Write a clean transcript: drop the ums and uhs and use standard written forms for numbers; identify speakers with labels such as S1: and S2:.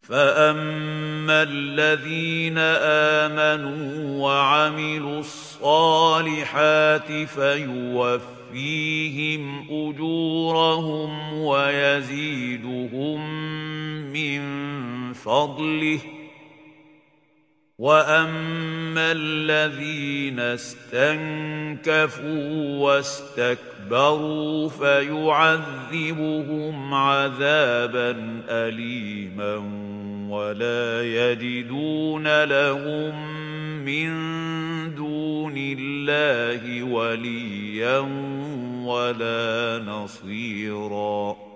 S1: فأما الذين آمنوا وعملوا الصالحات فيوفيهم أجورهم ويزيدهم من فضله، وأما الذين استنكفوا واستكبروا فيعذبهم عذابا أليما ولا يجدون لهم من دون الله وليا ولا نصيرا.